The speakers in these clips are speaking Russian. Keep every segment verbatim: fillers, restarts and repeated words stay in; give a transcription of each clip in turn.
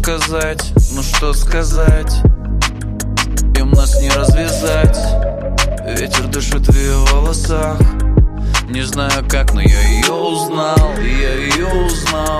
сказать, ну что сказать? Им нас не развязать. Ветер дышит в ее волосах. Не знаю как, но я ее узнал, я ее узнал.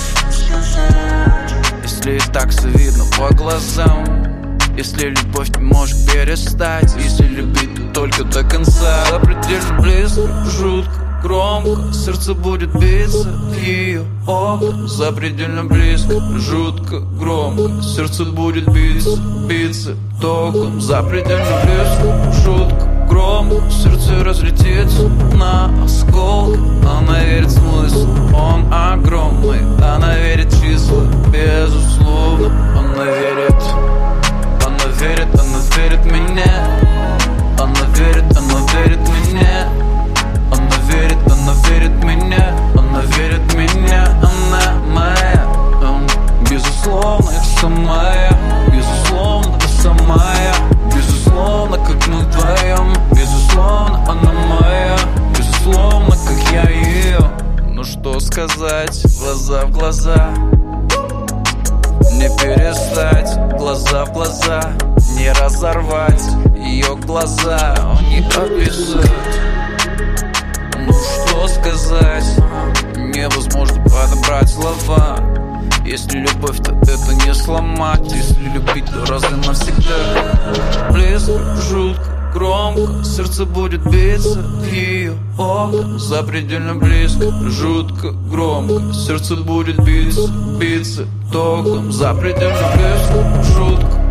Если и так все видно по глазам, если любовь не может перестать, если любить, то только до конца. Запредельно близко, жутко, громко, сердце будет биться в ее окна. Запредельно близко, жутко, громко, сердце будет биться, биться током. Запредельно близко, жутко, громко, сердце разлетится на осколки. Она верит в смысл, он огромный. Она верит в числа, безусловно. Она верит, она верит, она верит в меня. Она верит, она верит в меня. Она верит, она верит в меня. Она верит в меня, она моя. Безусловно, это самая. Безусловно, это самая. Безусловно, как мы вдвоем. Безусловно, она моя. Безусловно, как я ее. Ну что сказать, глаза в глаза. Не перестать, глаза в глаза. Не разорвать ее глаза, не описать. Ну что сказать, невозможно подобрать слова. Если любовь, то это не сломать. Если любить, то разве навсегда? Близко, жутко, громко, сердце будет биться в ее окна. Запредельно близко, жутко, громко, сердце будет биться, биться током. Запредельно близко, жутко,